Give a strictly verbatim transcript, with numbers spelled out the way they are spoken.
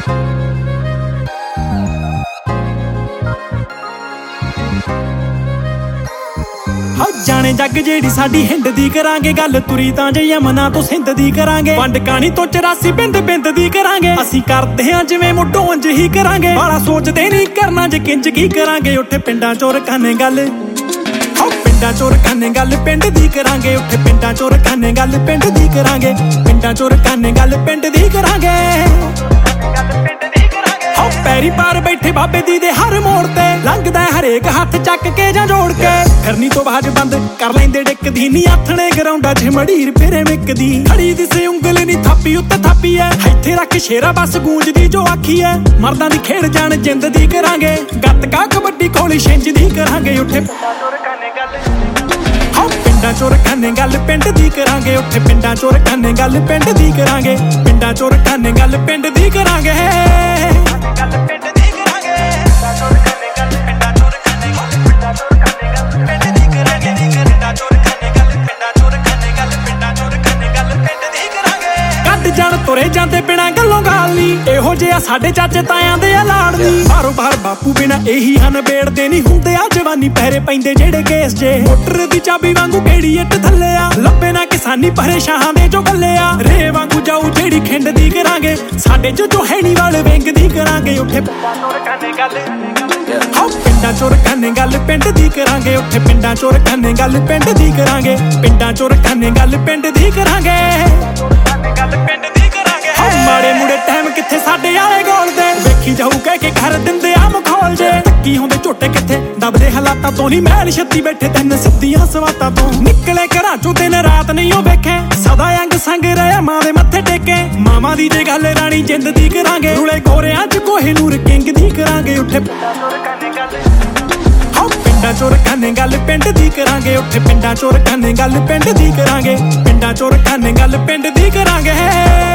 जाने जग जेड़ी साडी हिंद दी करांगे गल तुरी तां जे यमुना तो सिंध दी करांगे वंड कानी तो चौरासी बिंद बिंद दी करांगे असी करदे हां जिवें मुड्ढों अंज ही करांगे बाला सोचदे नहीं करना जे किंज की करांगे उठ पिंडां चों रखाने गल हो पिंडां चों रखाने गल पिंड दी करांगे उठ पिंडां चों रखाने गल पिंड दी करांगे पिंडां चों रखाने गल पिंड दी करांगे हो पैरी पार बैठे बाबे दी दे हर मोड़ ते लंघदा हरेक हत्थ चक के जां जोड़ के करनी तो बाज बंद कर लैंदे डिकदी नी आथणे ग्राउंडा च मड़ीर फिरे मिकदी खड़ी दिसे उंगल नी थापी उत्ते थापी ऐ इत्थे रख शेरा बस गूंजदी जो आखी ऐ मर्दां दी खेड़ जान जिंद दी करांगे गत्तका कबड्डी खोली छिंज दी करांगे उठे पिंडां चों रखाने गल पिंड दी करांगे उठ पिंडां चों रखाने गल पिंड दी करांगे पिंडां चों रखाने गल पिंड दी करांगे जान तुरे जांदे बिना गल्लों गाली एहो जिहा साडे चाचे तायां दे लाड़ नी बारो बार बापू बिना एही हन बेड़दे नहीं हुंदे आ जवानी पहरे पैंदे जेड़े केस जे मोटर दी चाबी वांगू केड़ी इट थल्ले आ लब्बे ना किसानी परेशान दे जो गल्ले आ रे वांगू जाऊ जेड़ी खिंड दी करांगे साडे जो जो हैनी वाले विंग दी करांगे उठे पिंडां चों रखाने गल पिंड दी करांगे उठ पिंडां चों रखाने गल पिंड दी करांगे पिंडां चों रखाने गल पिंड दी करांगे माड़े मुड़े टाइम किथे साडे आले गोल दे वेखी जाऊ कह के घर दिंदे आ मखौल जे तक्की होंदे झोटे किथे दबदे हालातां तो नहीं मैल छत्ती बैठे तैन सिद्धियां सवातां तो निकले घरां चों दिन रात नहीं ओ वेखे सदा अंग संग रहा मां दे मत्थे टेके मामा दी जे गल रानी जिंद दी करांगे रुले गोरियां च कोहिनूर किंग दी करांगे उठे पिंडां चों रखाने गल पिंड दी करांगे उठ पिंडां चों रखाने गल पिंड दी करांगे पिंडां चों रखाने गल पिंड दी करांगे।